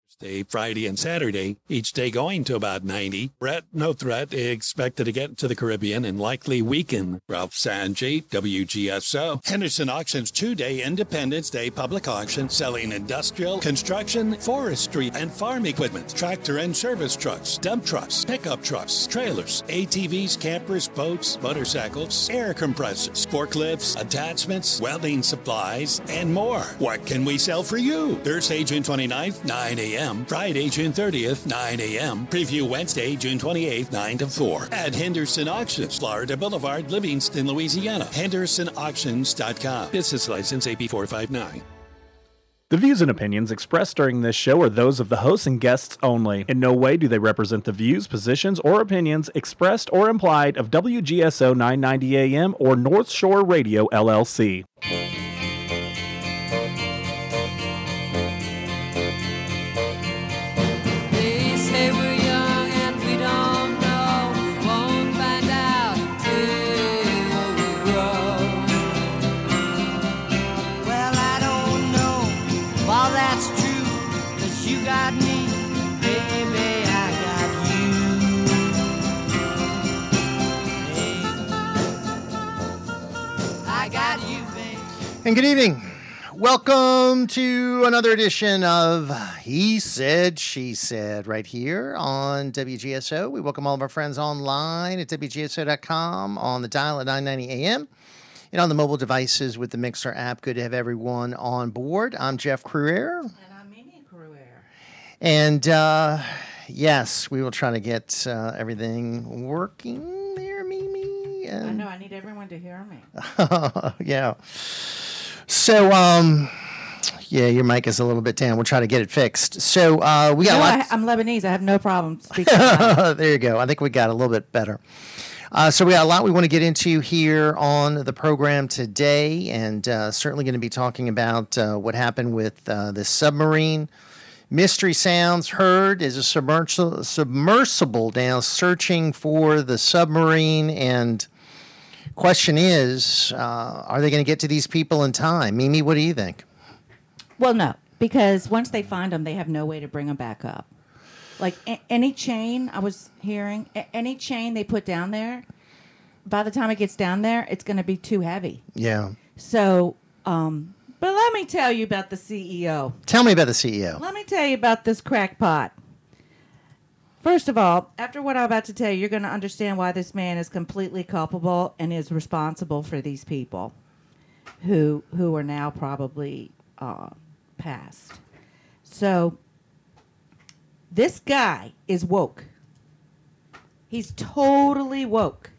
Thursday, Friday, and Saturday, each day going to about 90. Brett, no threat, expected to get to the Caribbean and likely weaken. Ralph Sanji, WGSO. Henderson Auctions 2-day Independence Day public auction selling industrial, construction, forestry, and farm equipment, tractor and service trucks, dump trucks, pickup trucks, trailers, ATVs, campers, boats, motorcycles, air compressors, forklifts, attachments, welding supplies, and more. What can we sell for you? Thursday, June 29th, 9 a.m. Friday, June 30th, 9 a.m. Preview Wednesday, June 28th, 9 to 4. At Henderson Auctions, Florida Boulevard, Livingston, Louisiana. HendersonAuctions.com. Business license AB 459. The views and opinions expressed during this show are those of the hosts and guests only. In no way do they represent the views, positions, or opinions expressed or implied of WGSO 990 AM or North Shore Radio, LLC. And good evening. Welcome to another edition of He Said, She Said right here on WGSO. We welcome all of our friends online at WGSO.com, on the dial at 990 AM, and on the mobile devices with the Mixer app. Good to have everyone on board. I'm Jeff Cruer. And I'm Mimi Cruer. And yes, we will try to get everything working there, Mimi. I know, I need everyone to hear me. Yeah. So, yeah, your mic is a little bit down. We'll try to get it fixed. So, we got I'm Lebanese. I have no problem speaking. There you go. I think we got a little bit better. So we got a lot we want to get into here on the program today, and certainly going to be talking about what happened with this submarine. Mystery sounds heard. Is a submersible now searching for the submarine, and question is, are they going to get to these people in time? Mimi, what do you think? Well, no, because once they find them, they have no way to bring them back up. Like any chain, I was hearing, any chain they put down there, by the time it gets down there, it's going to be too heavy. Yeah. So, but let me tell you about the CEO. Tell me about the CEO. Let me tell you about this crackpot. First of all, after what I'm about to tell you, you're going to understand why this man is completely culpable and is responsible for these people who are now probably passed. So this guy is woke. He's totally woke.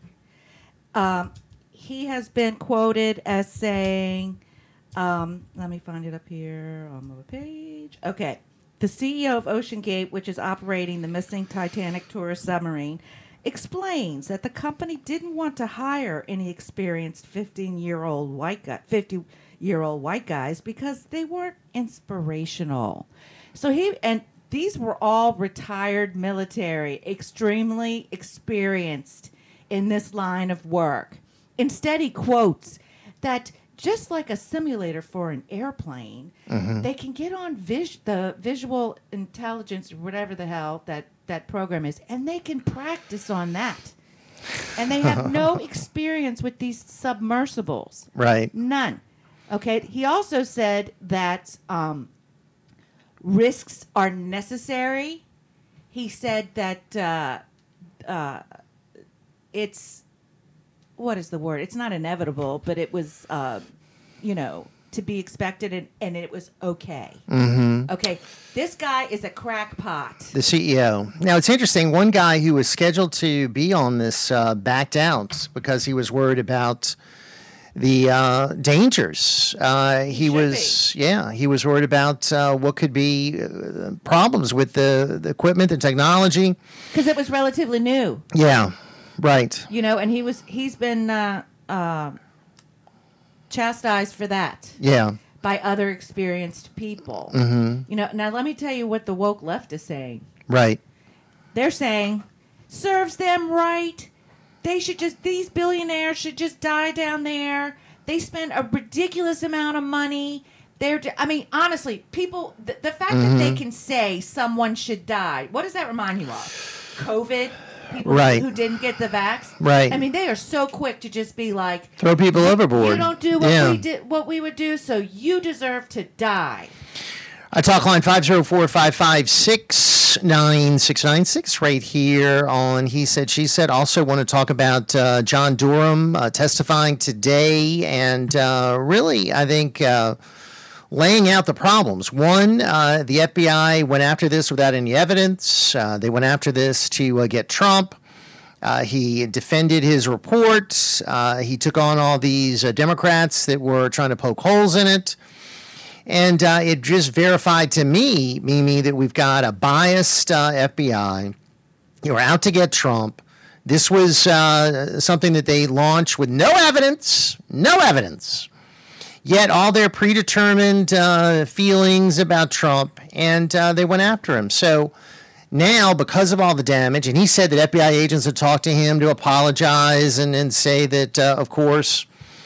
He has been quoted as saying, let me find it up here on the page. Okay. The CEO of OceanGate, which is operating the missing Titanic tourist submarine, explains that the company didn't want to hire any experienced 50-year-old white guys because they weren't inspirational. So these were all retired military, extremely experienced in this line of work. Instead, he quotes that just like a simulator for an airplane, they can get on the visual intelligence, or whatever the hell that program is, and they can practice on that. And they have no experience with these submersibles. Right. None. Okay. He also said that risks are necessary. He said that it's... what is the word? It's not inevitable, but it was, to be expected, and it was okay. Mm-hmm. Okay, this guy is a crackpot. The CEO. Now, it's interesting. One guy who was scheduled to be on this backed out because he was worried about the dangers. He was worried about what could be problems with the equipment, the technology. Because it was relatively new. Yeah. Right. And he's been chastised for that. Yeah. By other experienced people. Mm-hmm. Now let me tell you what the woke left is saying. Right. They're saying, serves them right. These billionaires should just die down there. They spend a ridiculous amount of money. I mean, honestly, people, the fact that they can say someone should die, what does that remind you of? COVID? People Right. who didn't get the vax? Right. I mean, they are so quick to just be like, Throw people overboard. you don't do what Yeah. we did, what we would do, so you deserve to die. Talk line 504-556-9696 right here on He Said, She Said. Also want to talk about John Durham testifying today and really, I think, laying out the problems. One, the FBI went after this without any evidence. They went after this to get Trump. He defended his report. He took on all these Democrats that were trying to poke holes in it. And it just verified to me, Mimi, that we've got a biased FBI. They were out to get Trump. This was something that they launched with no evidence. Yet all their predetermined feelings about Trump, and they went after him. So now, because of all the damage, and he said that FBI agents had talked to him to apologize and say that, of course,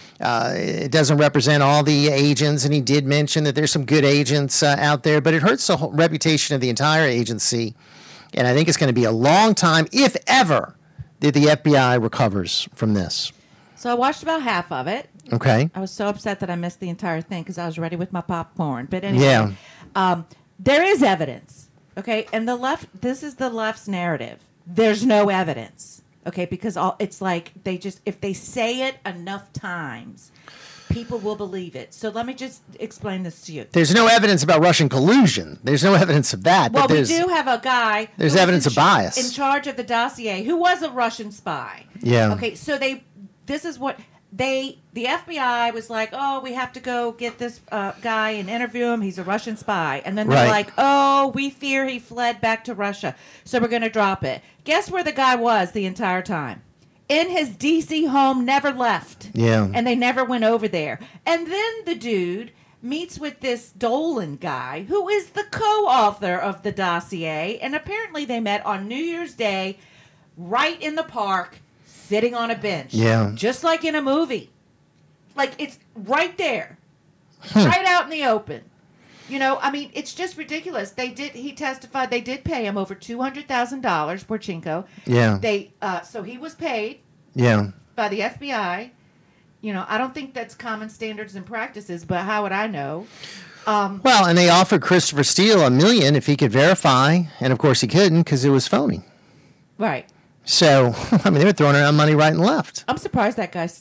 it doesn't represent all the agents, and he did mention that there's some good agents out there, but it hurts the whole reputation of the entire agency, and I think it's going to be a long time, if ever, that the FBI recovers from this. So I watched about half of it. Okay. I was so upset that I missed the entire thing because I was ready with my popcorn. But anyway, there is evidence, okay? And this is the left's narrative. There's no evidence. Okay, because it's like if they say it enough times, people will believe it. So let me just explain this to you. There's no evidence about Russian collusion. There's no evidence of that. Well, but we do have a guy. There's evidence of bias in charge of the dossier who was a Russian spy. Yeah. Okay, so this is what the FBI was like, oh, we have to go get this guy and interview him. He's a Russian spy. And then they're like, oh, we fear he fled back to Russia, so we're going to drop it. Guess where the guy was the entire time? In his D.C. home, never left. Yeah. And they never went over there. And then the dude meets with this Dolan guy, who is the co-author of the dossier. And apparently they met on New Year's Day right in the park, sitting on a bench. Yeah. Just like in a movie. Like, it's right there. Right out in the open. You know, I mean, it's just ridiculous. He testified they did pay him over $200,000, Porchenko. Yeah. So he was paid. Yeah. By the FBI. You know, I don't think that's common standards and practices, but how would I know? Well, and they offered Christopher Steele $1 million if he could verify, and of course he couldn't because it was phony. Right. So, I mean, they were throwing around money right and left. I'm surprised that guy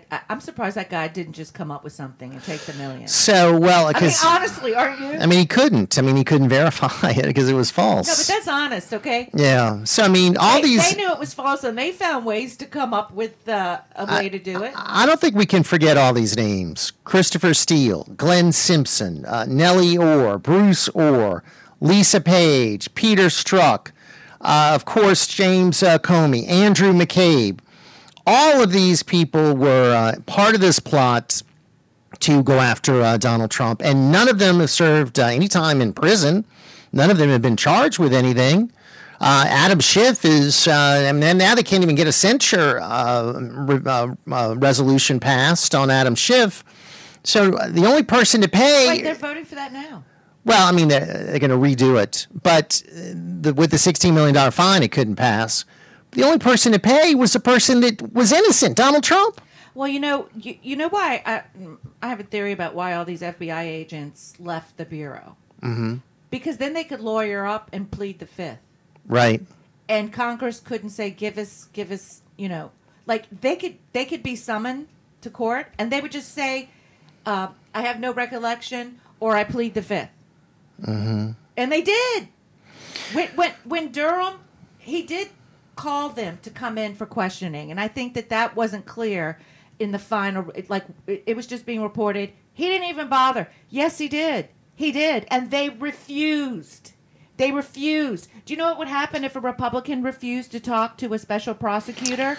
didn't just come up with something and take the $1 million. So, well, because I mean, honestly, aren't you? I mean, he couldn't. I mean, he couldn't verify it because it was false. No, but that's honest, okay? Yeah. So, I mean, they knew it was false, and they found ways to come up with a way to do it. I don't think we can forget all these names: Christopher Steele, Glenn Simpson, Nellie Orr, Bruce Orr, Lisa Page, Peter Strzok. Of course, James Comey, Andrew McCabe. All of these people were part of this plot to go after Donald Trump, and none of them have served any time in prison. None of them have been charged with anything. Adam Schiff is, and now they can't even get a censure resolution passed on Adam Schiff. So the only person to pay... Wait, they're voting for that now. Well, I mean, they're going to redo it. But with the $16 million fine, it couldn't pass. The only person to pay was the person that was innocent, Donald Trump. Well, you know why I have a theory about why all these FBI agents left the Bureau. Mm-hmm. Because then they could lawyer up and plead the fifth. Right. And Congress couldn't say, give us, you know, like they could be summoned to court and they would just say, I have no recollection or I plead the fifth. Mm-hmm. And they did. When Durham, he did call them to come in for questioning, and I think that wasn't clear in the final. It was just being reported. He didn't even bother. Yes, he did. He did, and they refused. They refused. Do you know what would happen if a Republican refused to talk to a special prosecutor?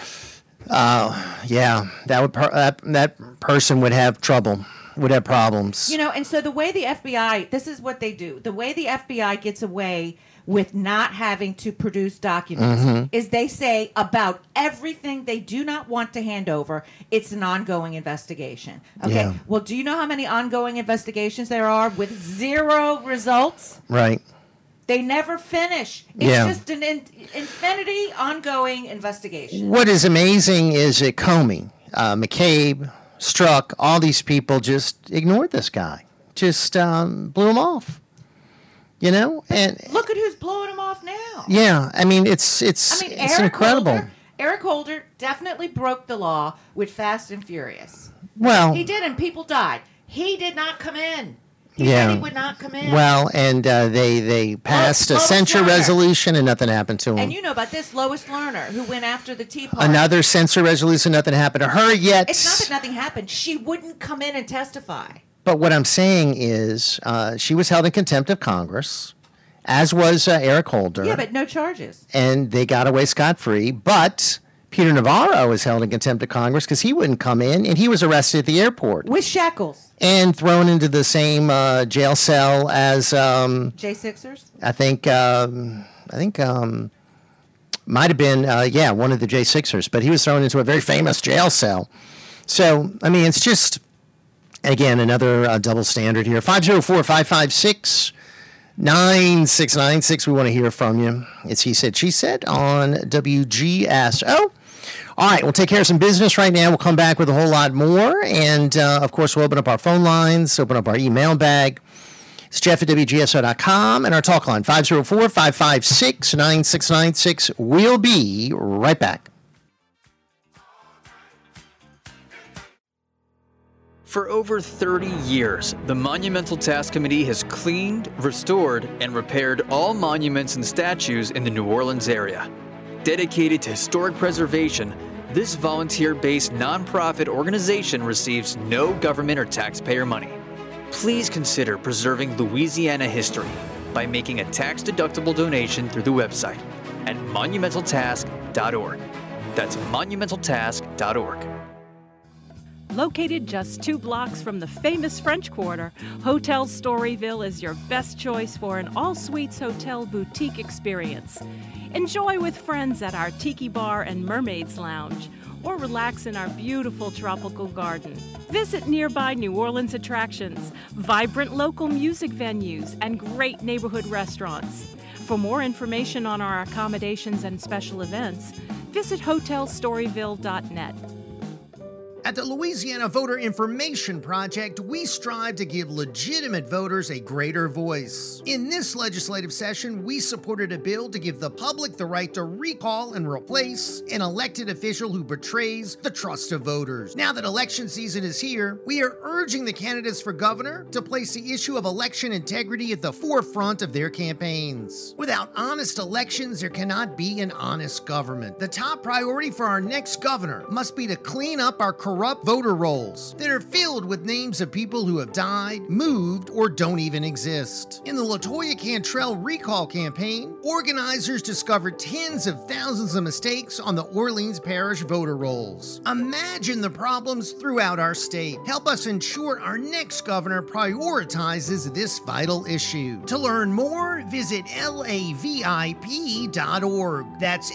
Yeah, that person would have trouble. Would have problems. You know, and so the way the FBI, this is what they do. The way the FBI gets away with not having to produce documents is they say about everything they do not want to hand over, it's an ongoing investigation. Okay. Yeah. Well, do you know how many ongoing investigations there are with 0 results? Right. They never finish. It's just an infinity ongoing investigation. What is amazing is that Comey, McCabe, Strzok, all these people just ignored this guy, just blew him off. You know, and look at who's blowing him off now. Yeah, I mean it's incredible. Eric Holder definitely broke the law with Fast and Furious. Well, he did, and people died. He did not come in. He said he would not come in. Well, and they passed a censure resolution, and nothing happened to him. And you know about this, Lois Lerner, who went after the Tea Party. Another censure resolution, nothing happened to her yet. It's not that nothing happened. She wouldn't come in and testify. But what I'm saying is she was held in contempt of Congress, as was Eric Holder. Yeah, but no charges. And they got away scot-free. But Peter Navarro was held in contempt of Congress because he wouldn't come in, and he was arrested at the airport. With shackles. And thrown into the same jail cell as... J6ers? I think might have been, one of the J6ers. But he was thrown into a very famous jail cell. So, I mean, it's just... Again, another double standard here. 504-556-9696. We want to hear from you. It's He Said, She Said on WGSO. All right, we'll take care of some business right now. We'll come back with a whole lot more. And, of course, we'll open up our phone lines, open up our email bag. It's Jeff at WGSO.com and our talk line, 504-556-9696. We'll be right back. For over 30 years, the Monumental Task Committee has cleaned, restored, and repaired all monuments and statues in the New Orleans area. Dedicated to historic preservation, this volunteer-based nonprofit organization receives no government or taxpayer money. Please consider preserving Louisiana history by making a tax-deductible donation through the website at monumentaltask.org. That's monumentaltask.org. Located just 2 blocks from the famous French Quarter, Hotel Storyville is your best choice for an all-suites hotel boutique experience. Enjoy with friends at our Tiki Bar and Mermaids Lounge, or relax in our beautiful tropical garden. Visit nearby New Orleans attractions, vibrant local music venues, and great neighborhood restaurants. For more information on our accommodations and special events, visit hotelstoryville.net. At the Louisiana Voter Information Project, we strive to give legitimate voters a greater voice. In this legislative session, we supported a bill to give the public the right to recall and replace an elected official who betrays the trust of voters. Now that election season is here, we are urging the candidates for governor to place the issue of election integrity at the forefront of their campaigns. Without honest elections, there cannot be an honest government. The top priority for our next governor must be to clean up our corrupt voter rolls that are filled with names of people who have died, moved, or don't even exist. In the LaToya Cantrell recall campaign, organizers discovered tens of thousands of mistakes on the Orleans Parish voter rolls. Imagine the problems throughout our state. Help us ensure our next governor prioritizes this vital issue. To learn more, visit lavip.org. That's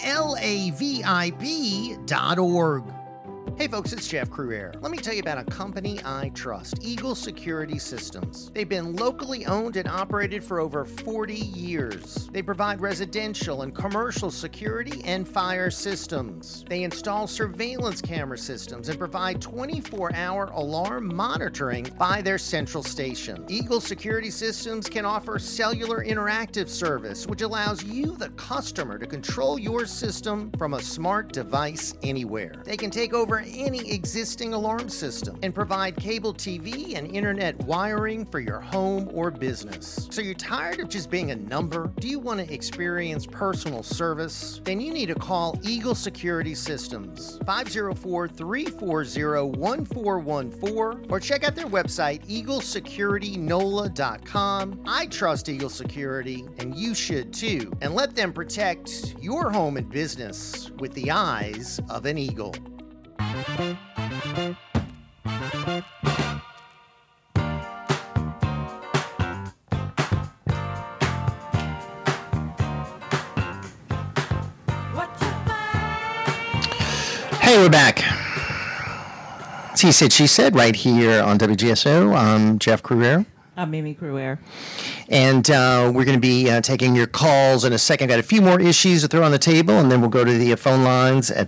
lavip.org. Hey folks, it's Jeff Cruere. Let me tell you about a company I trust, Eagle Security Systems. They've been locally owned and operated for over 40 years. They provide residential and commercial security and fire systems. They install surveillance camera systems and provide 24-hour alarm monitoring by their central station. Eagle Security Systems can offer cellular interactive service, which allows you, the customer, to control your system from a smart device anywhere. They can take over any existing alarm system and provide cable TV and internet wiring for your home or business. So you're tired of just being a number? Do you want to experience personal service? Then you need to call Eagle Security Systems, 504-340-1414, or check out their website, eaglesecuritynola.com. I trust Eagle Security, and you should too. And let them protect your home and business with the eyes of an eagle. Hey, we're back. He said, she said, right here on WGSO. I'm Jeff Crouere. I'm Mimi Crouere. And we're going to be taking your calls in a second. Got a few more issues to throw on the table, and then we'll go to the phone lines at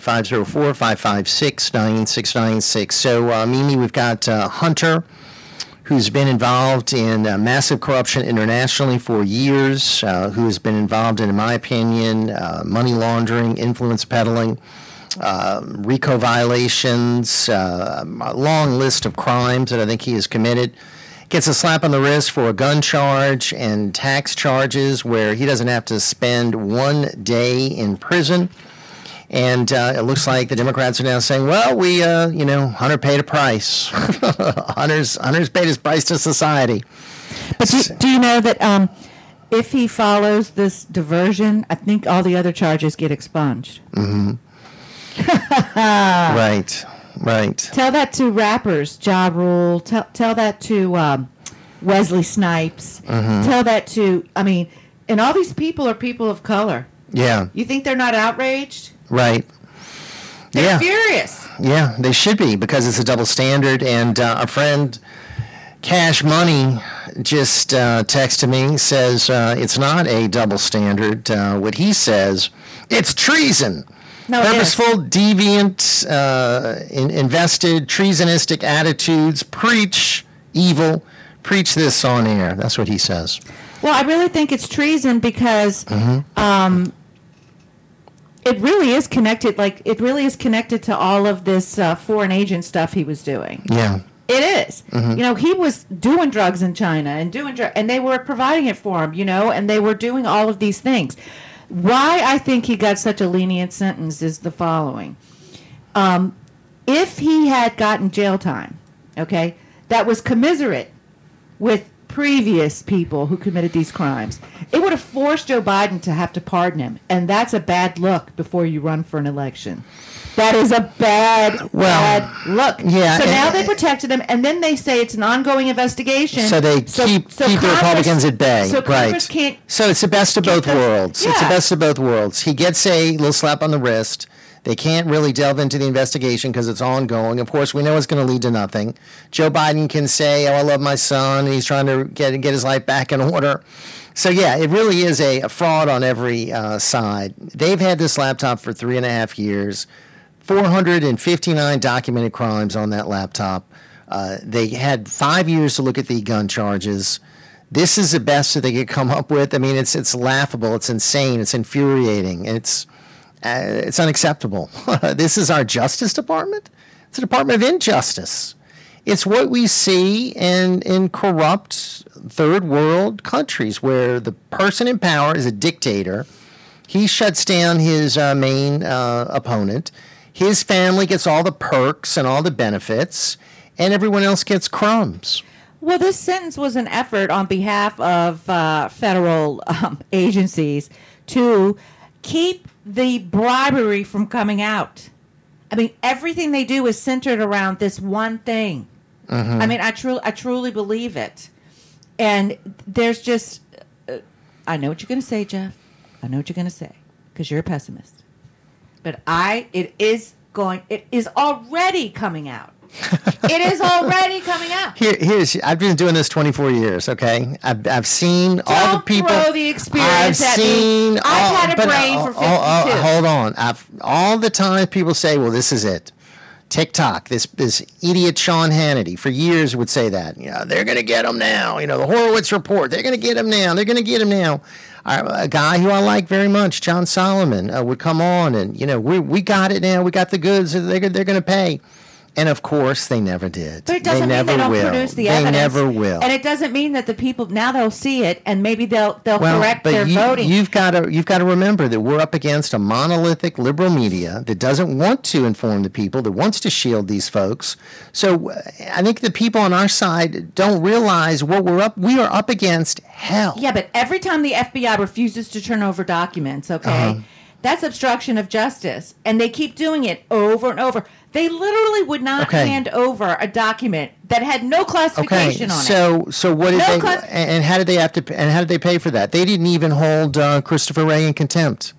504-556-9696. So, Mimi, we've got Hunter, who's been involved in massive corruption internationally for years, who has been involved in my opinion, money laundering, influence peddling, RICO violations, a long list of crimes that I think he has committed. Gets a slap on the wrist for a gun charge and tax charges where he doesn't have to spend 1 day in prison. And it looks like the Democrats are now saying, well, we, Hunter paid a price. Hunter's paid his price to society. But do you know that if he follows this diversion, I think all the other charges get expunged? Mm-hmm. Right. Tell that to rappers, Ja Rule. Tell that to Wesley Snipes. Mm-hmm. Tell that to, and all these people are people of color. Yeah. You think they're not outraged? Right. They're furious. Yeah, they should be, because it's a double standard. And our friend Cash Money just texted me, says it's not a double standard. What he says, it's treason. No, purposeful, deviant, invested, treasonistic attitudes. Preach evil. Preach this on air. That's what he says. Well, I really think it's treason because it really is connected. It really is connected to all of this foreign agent stuff he was doing. Yeah. It is. Mm-hmm. He was doing drugs in China and they were providing it for him, and they were doing all of these things. Why I think he got such a lenient sentence is the following. If he had gotten jail time, okay, that was commiserate with previous people who committed these crimes, it would have forced Joe Biden to have to pardon him. And that's a bad look before you run for an election. That is a bad look. Yeah, so now they protected him, and then they say it's an ongoing investigation. So they keep the Republicans at bay. So Congress can't. So it's the best of both worlds. Yeah. It's the best of both worlds. He gets a little slap on the wrist. They can't really delve into the investigation because it's ongoing. Of course, we know it's going to lead to nothing. Joe Biden can say, I love my son, and he's trying to get his life back in order. So, yeah, it really is a fraud on every side. They've had this laptop for 3.5 years. 459 documented crimes on that laptop. They had 5 years to look at the gun charges. This is the best that they could come up with. It's laughable. It's insane. It's infuriating. It's unacceptable. This is our Justice Department. It's a Department of Injustice. It's what we see in corrupt third world countries where the person in power is a dictator. He shuts down his main opponent. His family gets all the perks and all the benefits, and everyone else gets crumbs. Well, this sentence was an effort on behalf of federal agencies to keep the bribery from coming out. Everything they do is centered around this one thing. Mm-hmm. I truly believe it. And there's just, I know what you're going to say, Jeff. I know what you're going to say, because you're a pessimist. But it is already coming out. It is already coming out. I've been doing this 24 years, okay? I've seen all the people. Don't throw the experience at me. I've had a brain for 52. Hold on. All the time people say, well, this is it. TikTok, this idiot Sean Hannity, for years would say that. They're going to get him now. The Horowitz Report, they're going to get him now. They're going to get him now. A guy who I like very much, John Solomon, would come on and, we got it now. We got the goods. They're going to pay. And, of course, they never did. But it doesn't mean they don't produce the evidence. They never will. And it doesn't mean that the people, now they'll see it, and maybe they'll correct their voting. You've got to remember that we're up against a monolithic liberal media that doesn't want to inform the people, that wants to shield these folks. So I think the people on our side don't realize what we are up against hell. Yeah, but every time the FBI refuses to turn over documents, okay, that's obstruction of justice. And they keep doing it over and over. They literally would not hand over a document that had no classification on it. So what did and how did they pay for that? They didn't even hold Christopher Wray in contempt.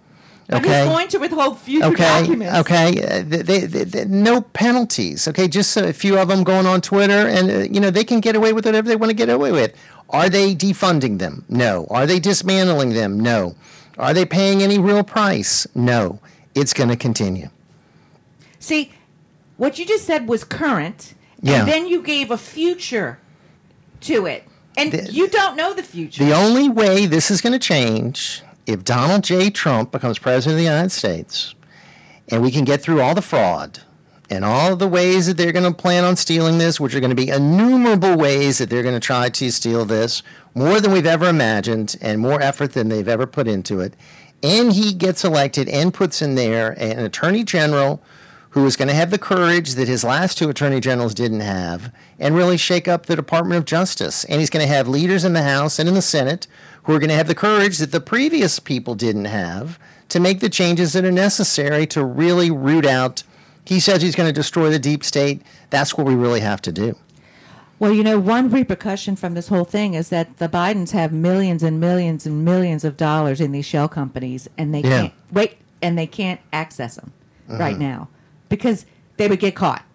But he's going to withhold future documents. No penalties. Okay, just a few of them going on Twitter, and they can get away with whatever they want to get away with. Are they defunding them? No. Are they dismantling them? No. Are they paying any real price? No. It's going to continue. See, what you just said was current, and then you gave a future to it, and you don't know the future. The only way this is going to change, if Donald J. Trump becomes president of the United States, and we can get through all the fraud and all the ways that they're going to plan on stealing this, which are going to be innumerable ways that they're going to try to steal this, more than we've ever imagined and more effort than they've ever put into it, and he gets elected and puts in there an attorney general who is going to have the courage that his last two attorney generals didn't have and really shake up the Department of Justice. And he's going to have leaders in the House and in the Senate who are going to have the courage that the previous people didn't have to make the changes that are necessary to really root out. He says he's going to destroy the deep state. That's what we really have to do. Well, one repercussion from this whole thing is that the Bidens have millions and millions and millions of dollars in these shell companies, and they can't wait, and they can't access them right now because they would get caught.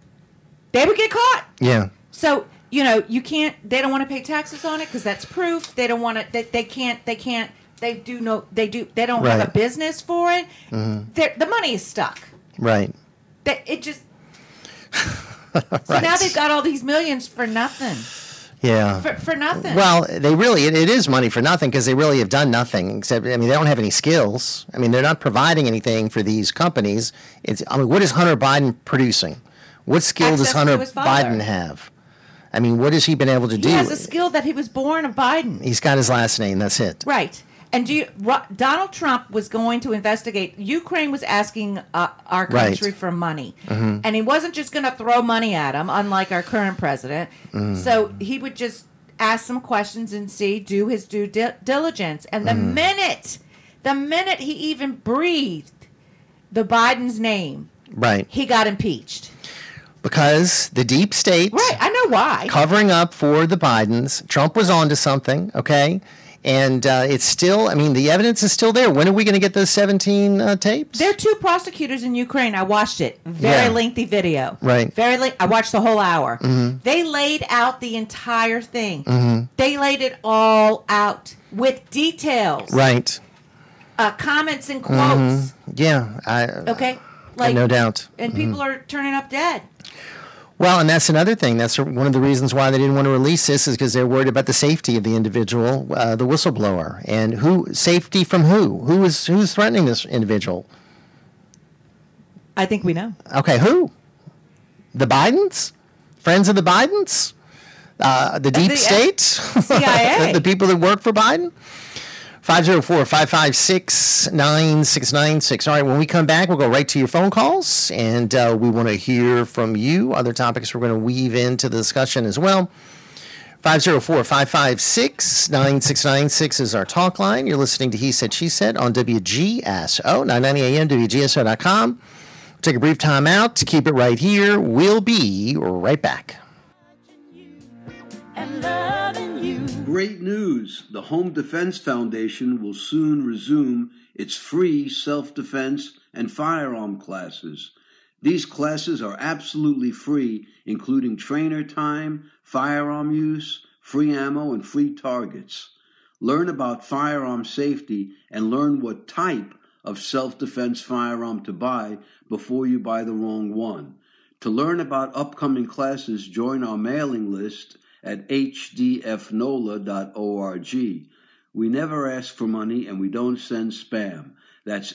Yeah. So, you can't, they don't want to pay taxes on it because that's proof. They don't want to, they don't have a business for it. The money is stuck. Right. It just, so now they've got all these millions for nothing. Yeah. For nothing. Well, it is money for nothing because they really have done nothing except, they don't have any skills. They're not providing anything for these companies. What is Hunter Biden producing? What skill does Hunter Biden have? What has he been able to do? He has a skill that he was born a Biden. He's got his last name. That's it. Right. And Donald Trump was going to investigate. Ukraine was asking our country for money. And he wasn't just going to throw money at him, unlike our current president. So he would just ask some questions and do his due diligence. And the minute he even breathed the Biden's name, he got impeached. Because the deep state, I know why, covering up for the Bidens. Trump was onto something, okay? And it's still, the evidence is still there. When are we going to get those 17 tapes? There are two prosecutors in Ukraine. I watched it. Very lengthy video. Right. I watched the whole hour. They laid out the entire thing. They laid it all out with details. Right. Comments and quotes. Yeah. Okay. No doubt. And people are turning up dead. Well, and that's another thing. That's one of the reasons why they didn't want to release this is because they're worried about the safety of the individual, the whistleblower. And safety from who? Who's threatening this individual? I think we know. Okay, who? The Bidens? Friends of the Bidens? The deep state? CIA. The people that work for Biden? 504-556-9696. All right, when we come back, we'll go right to your phone calls, and we want to hear from you. Other topics we're going to weave into the discussion as well. 504-556-9696 is our talk line. You're listening to He Said, She Said on WGSO, 990 AM, WGSO.com. Take a brief time out to keep it right here. We'll be right back. Great news! The Home Defense Foundation will soon resume its free self-defense and firearm classes. These classes are absolutely free, including trainer time, firearm use, free ammo, and free targets. Learn about firearm safety and learn what type of self-defense firearm to buy before you buy the wrong one. To learn about upcoming classes, join our mailing list at hdfnola.org. We never ask for money and we don't send spam. That's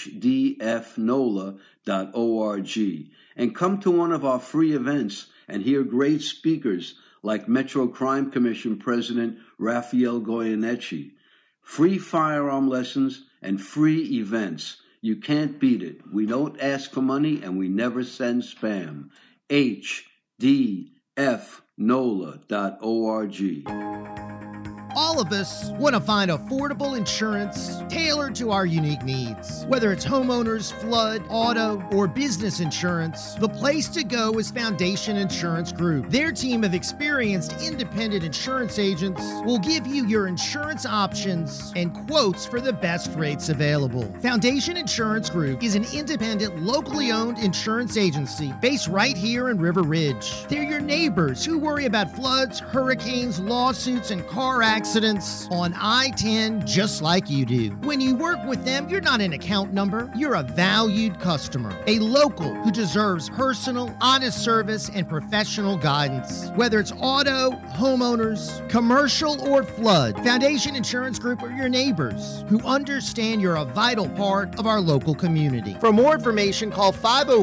hdfnola.org. And come to one of our free events and hear great speakers like Metro Crime Commission President Raphael Goyeneche. Free firearm lessons and free events. You can't beat it. We don't ask for money and we never send spam. hdfnola.org. All of us want to find affordable insurance tailored to our unique needs. Whether it's homeowners, flood, auto, or business insurance, the place to go is Foundation Insurance Group. Their team of experienced independent insurance agents will give you your insurance options and quotes for the best rates available. Foundation Insurance Group is an independent, locally owned insurance agency based right here in River Ridge. They're your neighbors who worry about floods, hurricanes, lawsuits, and car accidents on I-10 just like you do. When you work with them, you're not an account number. You're a valued customer, a local who deserves personal, honest service and professional guidance. Whether it's auto, homeowners, commercial, or flood, Foundation Insurance Group are your neighbors who understand you're a vital part of our local community. For more information, call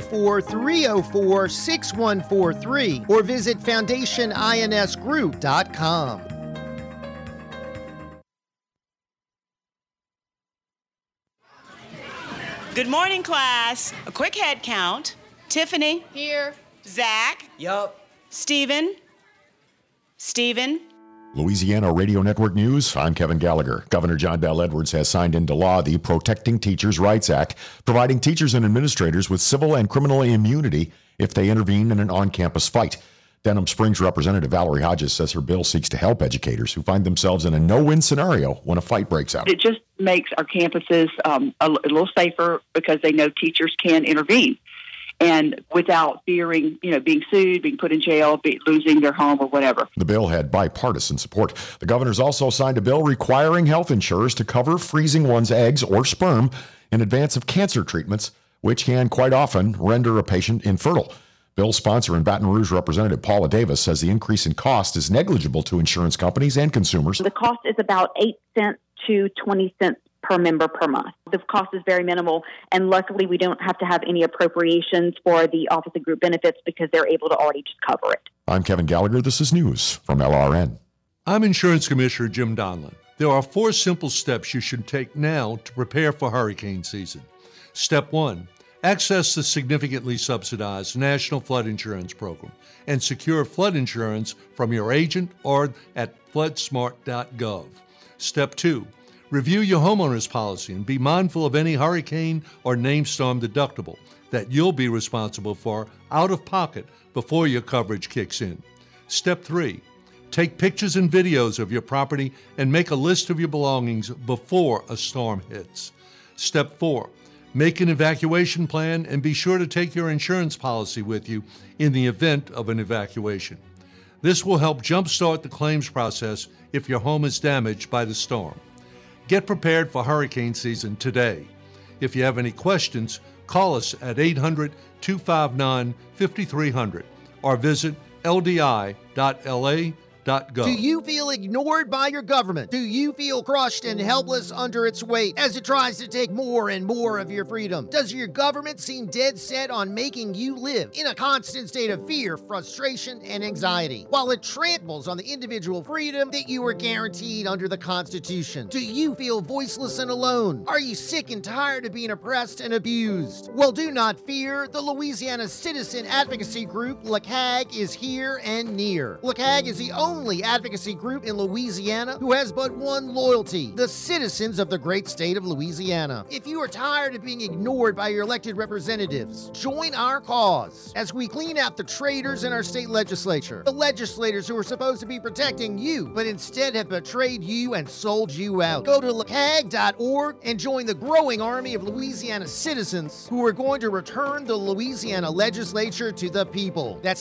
504-304-6143 or visit foundationinsgroup.com. Good morning, class. A quick head count. Tiffany. Here. Zach. Yup. Stephen. Louisiana Radio Network News, I'm Kevin Gallagher. Governor John Bell Edwards has signed into law the Protecting Teachers' Rights Act, providing teachers and administrators with civil and criminal immunity if they intervene in an on-campus fight. Denham Springs Representative Valerie Hodges says her bill seeks to help educators who find themselves in a no-win scenario when a fight breaks out. It just makes our campuses a little safer because they know teachers can intervene. And without fearing, being sued, being put in jail, losing their home or whatever. The bill had bipartisan support. The governor's also signed a bill requiring health insurers to cover freezing one's eggs or sperm in advance of cancer treatments, which can quite often render a patient infertile. Bill's sponsor in Baton Rouge, Representative Paula Davis, says the increase in cost is negligible to insurance companies and consumers. The cost is about 8 cents to 20 cents per member per month. The cost is very minimal, and luckily we don't have to have any appropriations for the Office of Group Benefits because they're able to already just cover it. I'm Kevin Gallagher. This is news from LRN. I'm Insurance Commissioner Jim Donlin. There are 4 simple steps you should take now to prepare for hurricane season. Step 1. Access the significantly subsidized National Flood Insurance Program and secure flood insurance from your agent or at floodsmart.gov. Step 2. Review your homeowner's policy and be mindful of any hurricane or named storm deductible that you'll be responsible for out of pocket before your coverage kicks in. Step 3. Take pictures and videos of your property and make a list of your belongings before a storm hits. Step 4. Make an evacuation plan and be sure to take your insurance policy with you in the event of an evacuation. This will help jumpstart the claims process if your home is damaged by the storm. Get prepared for hurricane season today. If you have any questions, call us at 800-259-5300 or visit ldi.la.gov. Do you feel ignored by your government? Do you feel crushed and helpless under its weight as it tries to take more and more of your freedom? Does your government seem dead set on making you live in a constant state of fear, frustration, and anxiety, while it tramples on the individual freedom that you were guaranteed under the Constitution? Do you feel voiceless and alone? Are you sick and tired of being oppressed and abused? Well, do not fear. The Louisiana Citizen Advocacy Group, LCAG, is here and near. LCAG is the only advocacy group in Louisiana who has but one loyalty: the citizens of the great state of Louisiana. If you are tired of being ignored by your elected representatives, join our cause as we clean out the traitors in our state legislature, the legislators who are supposed to be protecting you, but instead have betrayed you and sold you out. Go to lcag.org and join the growing army of Louisiana citizens who are going to return the Louisiana legislature to the people. That's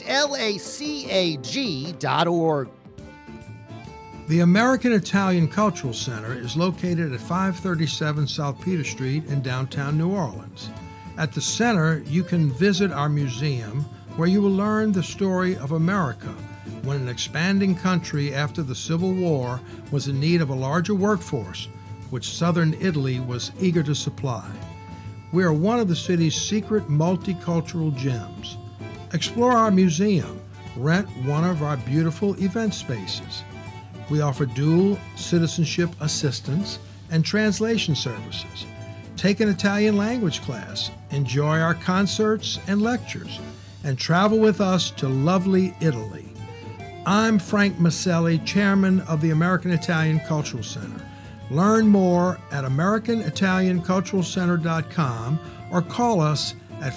lacag.org. The American Italian Cultural Center is located at 537 South Peter Street in downtown New Orleans. At the center, you can visit our museum where you will learn the story of America when an expanding country after the Civil War was in need of a larger workforce, which southern Italy was eager to supply. We are one of the city's secret multicultural gems. Explore our museum, rent one of our beautiful event spaces. We offer dual citizenship assistance and translation services. Take an Italian language class, enjoy our concerts and lectures, and travel with us to lovely Italy. I'm Frank Maselli, chairman of the American Italian Cultural Center. Learn more at AmericanItalianCulturalCenter.com or call us at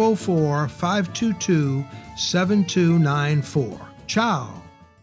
504-522-7294. Ciao.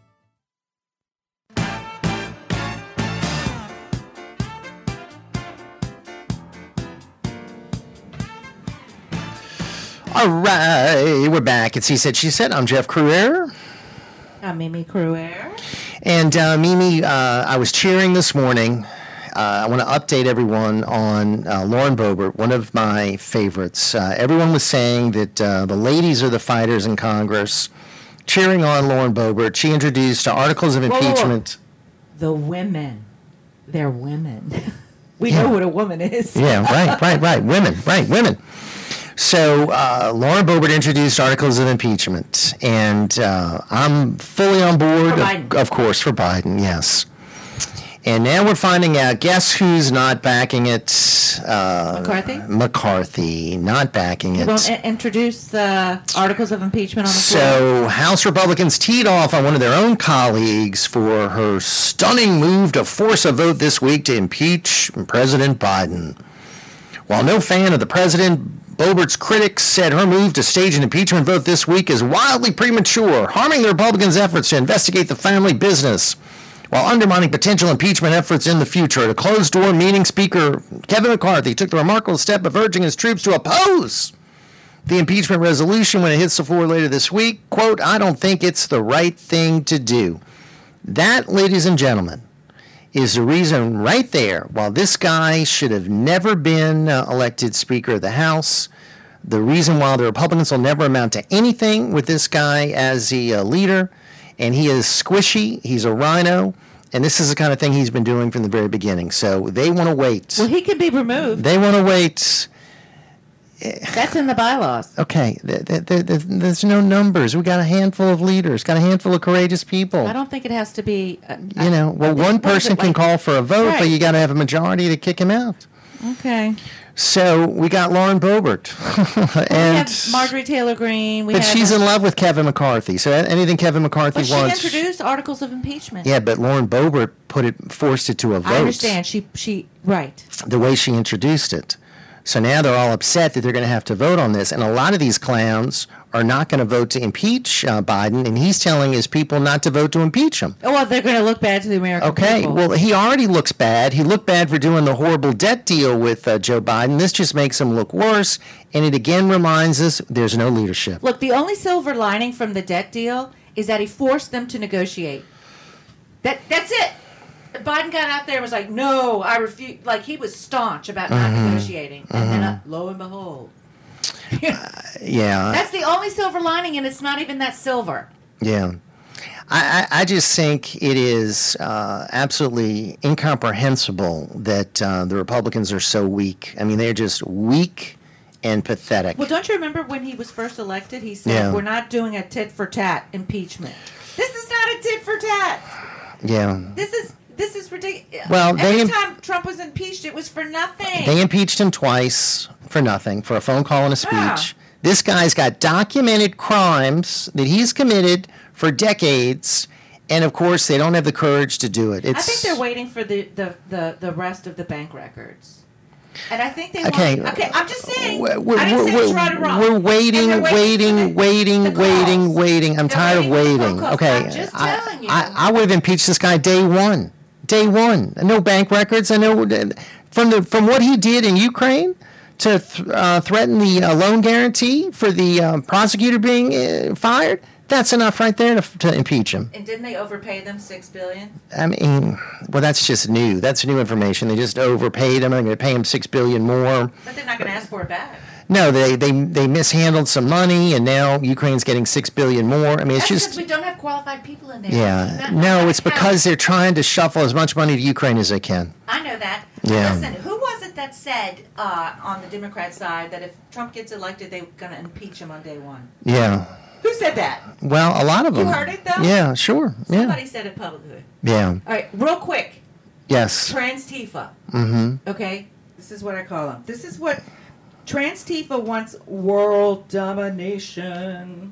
All right, we're back. It's He Said, She Said. I'm Jeff Cruer. I'm Mimi Cruer. And Mimi, I was cheering this morning. I want to update everyone on Lauren Boebert, one of my favorites. Everyone was saying that the ladies are the fighters in Congress, cheering on Lauren Boebert. She introduced articles of impeachment. Whoa. The women. They're women. We know what a woman is. Yeah, right. Women. So Lauren Boebert introduced articles of impeachment, and I'm fully on board, of course, for Biden, yes. And now we're finding out, guess who's not backing it? McCarthy, not backing it. You won't introduce articles of impeachment on the floor? So House Republicans teed off on one of their own colleagues for her stunning move to force a vote this week to impeach President Biden. While no fan of the president, Boebert's critics said her move to stage an impeachment vote this week is wildly premature, harming the Republicans' efforts to investigate the family business, while undermining potential impeachment efforts in the future. At a closed-door meeting, Speaker Kevin McCarthy took the remarkable step of urging his troops to oppose the impeachment resolution when it hits the floor later this week. Quote, "I don't think it's the right thing to do." That, ladies and gentlemen, is the reason right there, while this guy should have never been elected Speaker of the House, the reason why the Republicans will never amount to anything with this guy as the leader, and he is squishy, he's a rhino, and this is the kind of thing he's been doing from the very beginning. So they want to wait. Well, he can be removed. They want to wait. That's in the bylaws. Okay, there's no numbers. We got a handful of leaders, got a handful of courageous people. I don't think it has to be. One person can call for a vote, but you got to have a majority to kick him out. Okay. So we got Lauren Boebert, and we have Marjorie Taylor Greene. But she's in love with Kevin McCarthy. So anything Kevin McCarthy wants. She introduced articles of impeachment. Yeah, but Lauren Boebert forced it to a vote. I understand. She right. The way she introduced it. So now they're all upset that they're going to have to vote on this. And a lot of these clowns are not going to vote to impeach Biden, and he's telling his people not to vote to impeach him. Oh, well, they're going to look bad to the American people. Okay, well, he already looks bad. He looked bad for doing the horrible debt deal with Joe Biden. This just makes him look worse, and it again reminds us there's no leadership. Look, the only silver lining from the debt deal is that he forced them to negotiate. That's it. Biden got out there and was like, no, I refuse. Like, he was staunch about not negotiating. And then, lo and behold. Yeah. That's the only silver lining, and it's not even that silver. Yeah. I just think it is absolutely incomprehensible that the Republicans are so weak. I mean, they're just weak and pathetic. Well, don't you remember when he was first elected, he said, we're not doing a tit-for-tat impeachment. This is not a tit-for-tat. Yeah. This is ridiculous. Well, every time Trump was impeached, it was for nothing. They impeached him twice for nothing, for a phone call and a speech. Yeah. This guy's got documented crimes that he's committed for decades, and of course, they don't have the courage to do it. I think they're waiting for the rest of the bank records. And I think they want... Okay, I'm just saying. I didn't say it's right or wrong. We're waiting. I'm tired of waiting. Okay, I'm just telling you. I would have impeached this guy day one. No bank records. I know from what he did in Ukraine to threaten the loan guarantee for the prosecutor being fired. That's enough right there to impeach him. And didn't they overpay them $6 billion? I mean, well, that's just new. That's new information. They just overpaid him. They're going to pay him $6 billion more. But they're not going to ask for it back. No, they mishandled some money, and now Ukraine's getting $6 billion more. I mean, it's just because we don't have qualified people in there. Yeah, no, it's because they're trying to shuffle as much money to Ukraine as they can. I know that. Yeah. Listen, who was it that said on the Democrat side that if Trump gets elected, they're going to impeach him on day one? Yeah. Who said that? Well, a lot of them. You heard it, though? Yeah, sure. Somebody said it publicly. Yeah. All right, real quick. Yes. Trans-Tifa. Mm-hmm. Okay? This is what I call them. This is what... Trans-Tifa wants world domination.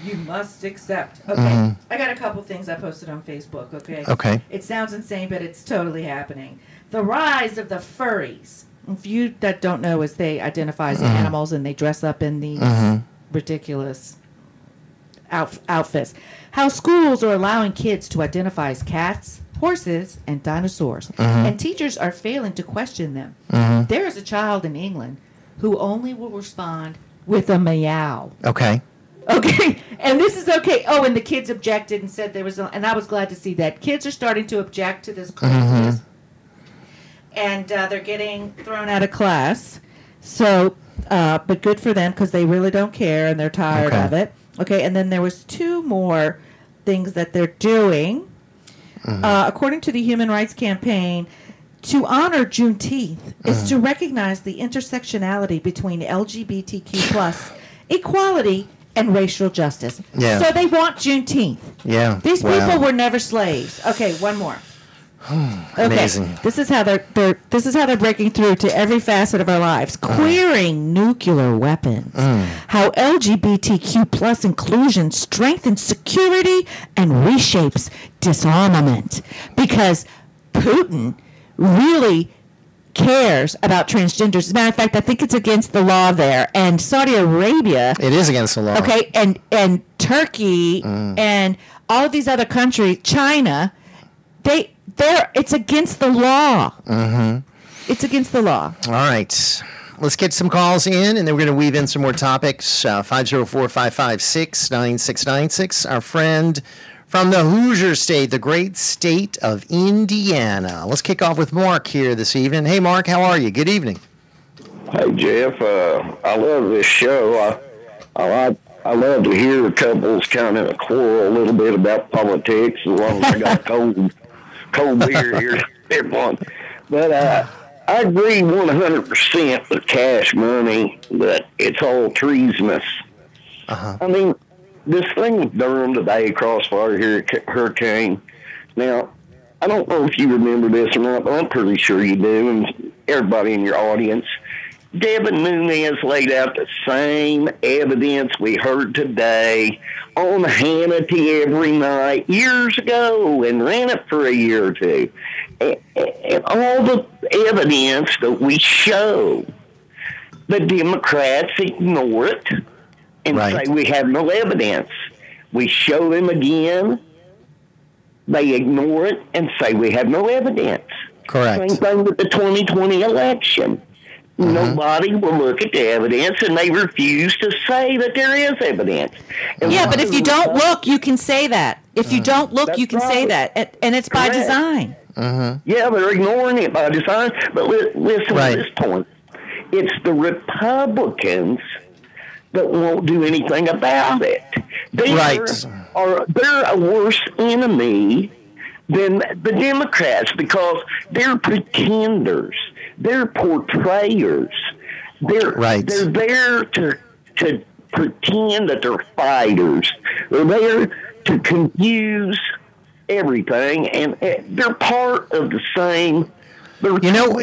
You must accept. Okay, I got a couple things I posted on Facebook, okay? Okay. It sounds insane, but it's totally happening. The rise of the furries. If you that don't know, is they identify as animals and they dress up in these ridiculous outfits. How schools are allowing kids to identify as cats, horses, and dinosaurs. And teachers are failing to question them. There is a child in England who only will respond with a meow. Okay. Okay, and this is okay. Oh, and the kids objected and said there was, and I was glad to see that. Kids are starting to object to this craziness. And they're getting thrown out of class. So, but good for them because they really don't care and they're tired of it. Okay, and then there was 2 more things that they're doing. According to the Human Rights Campaign, to honor Juneteenth is to recognize the intersectionality between LGBTQ+, equality, and racial justice. Yeah. So they want Juneteenth. Yeah. These people were never slaves. Okay, one more. Amazing. This is how they're breaking through to every facet of our lives. Queering nuclear weapons. How LGBTQ+ inclusion strengthens security and reshapes disarmament. Because Putin really cares about transgenders. As a matter of fact, I think it's against the law there. And Saudi Arabia. It is against the law. Okay, and Turkey and all of these other countries, China, it's against the law. It's against the law. All right. Let's get some calls in, and then we're going to weave in some more topics. 504-556-9696. Our friend from the Hoosier State, the great state of Indiana. Let's kick off with Mark here this evening. Hey, Mark, how are you? Good evening. Hey, Jeff. I love this show. I love to hear couples kind of quarrel a little bit about politics as long as I got cold beer here to sip on. But I agree 100% with Cash Money that it's all treasonous. I mean, this thing with Durham today, Crossfire Hurricane. Now, I don't know if you remember this or not, but I'm pretty sure you do, and everybody in your audience. Devin Nunes laid out the same evidence we heard today on Hannity every night years ago and ran it for a year or two. And all the evidence that we show, the Democrats ignore it and say we have no evidence. We show them again, they ignore it and say we have no evidence. Correct. Same thing with the 2020 election. Nobody will look at the evidence, and they refuse to say that there is evidence. And but if you don't look, you can say that. If you don't look, you can say that. And it's by design. Yeah, they're ignoring it by design. But listen to this point. It's the Republicans that won't do anything about it. They're a worse enemy than the Democrats because they're pretenders. They're portrayers. They're there to pretend that they're fighters. They're there to confuse everything, and they're part of the same. You're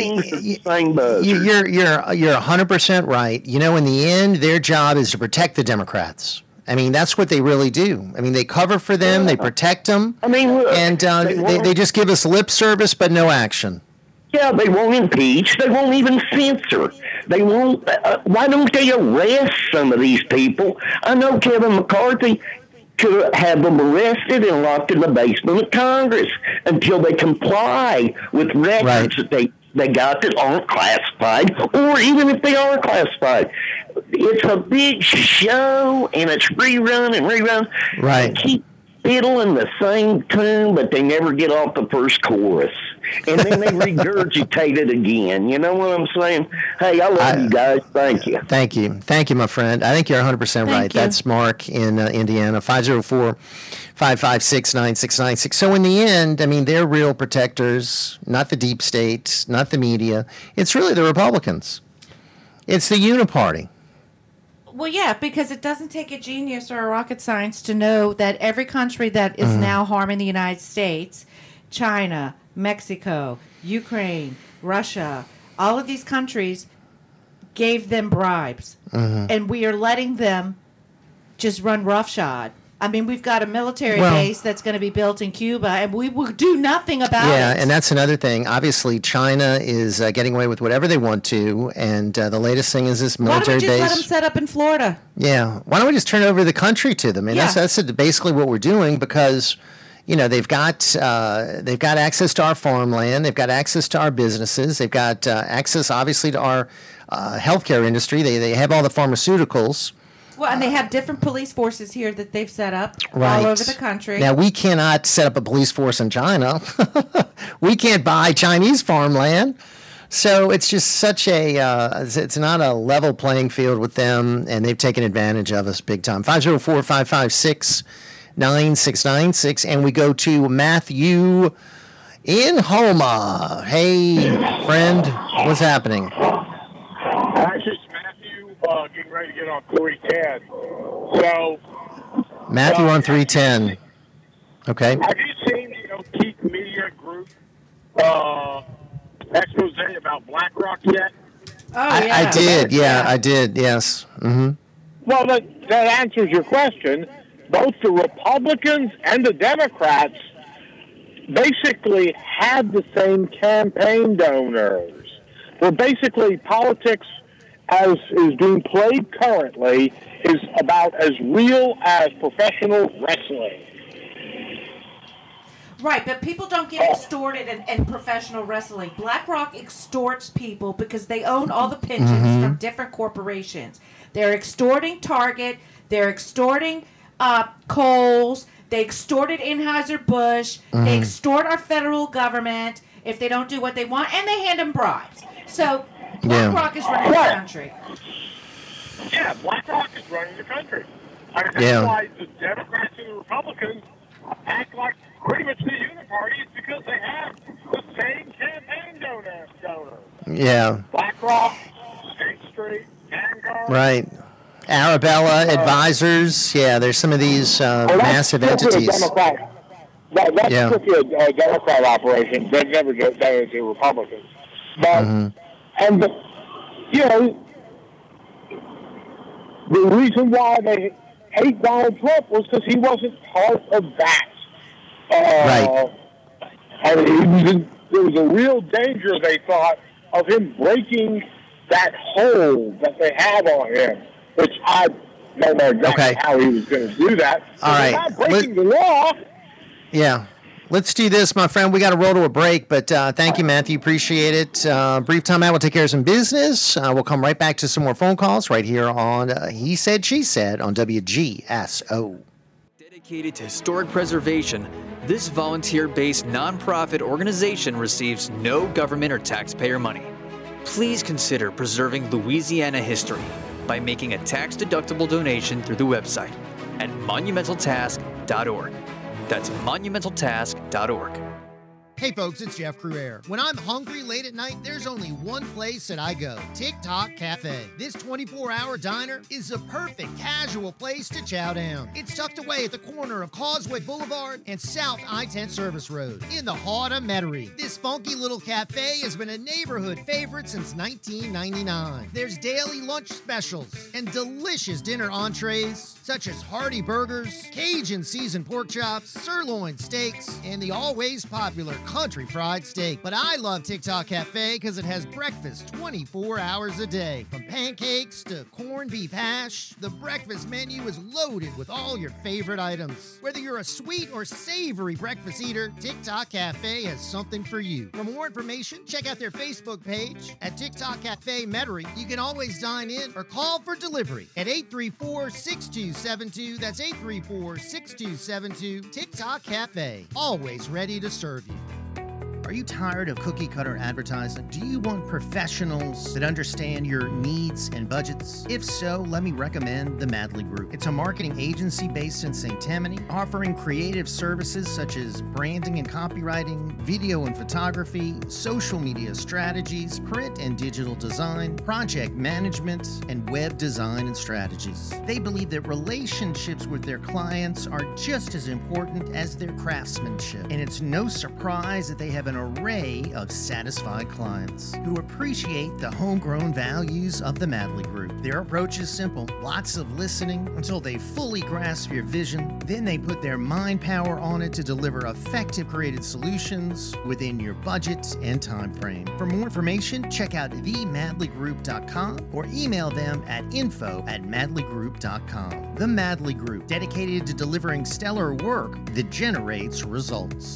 100% right. You know, in the end, their job is to protect the Democrats. I mean, that's what they really do. I mean, they cover for them, they protect them. I mean, look, and they just give us lip service, but no action. Yeah, they won't impeach. They won't even censor. They won't. Why don't they arrest some of these people? I know Kevin McCarthy could have them arrested and locked in the basement of Congress until they comply with records that they got that aren't classified, or even if they are classified. It's a big show, and it's rerun and rerun. Right. They keep fiddling the same tune, but they never get off the first chorus. And then they regurgitate it again. You know what I'm saying? Hey, I love you guys. Thank you. Thank you. Thank you, my friend. I think you're 100% right. That's Mark in Indiana, 504-556-9696. So in the end, I mean, they're real protectors, not the deep state, not the media. It's really the Republicans. It's the uniparty. Well, yeah, because it doesn't take a genius or a rocket science to know that every country that is now harming the United States, China, Mexico, Ukraine, Russia, all of these countries gave them bribes. And we are letting them just run roughshod. I mean, we've got a military base that's going to be built in Cuba, and we will do nothing about it. Yeah, and that's another thing. Obviously, China is getting away with whatever they want to, and the latest thing is this military base. Why don't we just let them set up in Florida? Yeah. Why don't we just turn over the country to them? And that's basically what we're doing, because they've got access to our farmland, they've got access to our businesses, they've got access, obviously, to our healthcare industry. They have all the pharmaceuticals. Well, and they have different police forces here that they've set up all over the country. Now, we cannot set up a police force in China. We can't buy Chinese farmland. So it's just such it's not a level playing field with them, and they've taken advantage of us big time. 504-556-9696, and we go to Matthew in Houma. Hey, friend, what's happening? Getting ready to get on 310. So, Matthew on 310. Okay. Have you seen the O'Keefe Media Group expose about BlackRock yet? I did. Yeah, I did. Yes. Mm-hmm. Well, that answers your question. Both the Republicans and the Democrats basically had the same campaign donors. Well, basically, politics as is being played currently is about as real as professional wrestling. Right, but people don't get extorted in professional wrestling. BlackRock extorts people because they own all the pensions from different corporations. They're extorting Target. They're extorting Kohl's. They extorted Anheuser-Busch. They extort our federal government if they don't do what they want, and they hand them bribes. So BlackRock is running the country. Yeah, BlackRock is running the country. I mean, that's why the Democrats and the Republicans act like pretty much the uniparty. It's because they have the same campaign donors. Yeah. BlackRock, State Street, Vanguard. Right. Arabella Advisors. Yeah, there's some of these massive entities. That's strictly a Democrat operation. They've never done it to Republicans. But, the reason why they hate Donald Trump was because he wasn't part of that. Right. And there was a real danger, they thought, of him breaking that hold that they have on him, which I don't know exactly how he was going to do that. All right. Not breaking the law. Yeah. Let's do this, my friend. We got to roll to a break, but thank you, Matthew. Appreciate it. Brief time out. We'll take care of some business. We'll come right back to some more phone calls right here on He Said, She Said on WGSO. Dedicated to historic preservation, this volunteer-based nonprofit organization receives no government or taxpayer money. Please consider preserving Louisiana history by making a tax-deductible donation through the website at monumentaltask.org. That's monumentaltask.org. Hey folks, it's Jeff Cruere. When I'm hungry late at night, there's only one place that I go, TikTok Cafe. This 24-hour diner is the perfect casual place to chow down. It's tucked away at the corner of Causeway Boulevard and South I-10 Service Road in the heart of Metairie. This funky little cafe has been a neighborhood favorite since 1999. There's daily lunch specials and delicious dinner entrees such as hearty burgers, Cajun seasoned pork chops, sirloin steaks, and the always popular country fried steak. But I love TikTok Cafe because it has breakfast 24 hours a day. From pancakes to corned beef hash, the breakfast menu is loaded with all your favorite items. Whether you're a sweet or savory breakfast eater, TikTok Cafe has something for you. For more information, check out their Facebook page at TikTok Cafe Metairie. You can always dine in or call for delivery at 834-6272. That's 834-6272. TikTok Cafe, always ready to serve you. Are you tired of cookie cutter advertising? Do you want professionals that understand your needs and budgets? If so, let me recommend the Madley Group. It's a marketing agency based in St. Tammany, offering creative services such as branding and copywriting, video and photography, social media strategies, print and digital design, project management, and web design and strategies. They believe that relationships with their clients are just as important as their craftsmanship, and it's no surprise that they have an array of satisfied clients who appreciate the homegrown values of the Madley Group. Their approach is simple: lots of listening until they fully grasp your vision. Then they put their mind power on it to deliver effective creative solutions within your budget and time frame. For more information, check out themadleygroup.com or email them at info@madleygroup.com. The Madley Group, dedicated to delivering stellar work that generates results.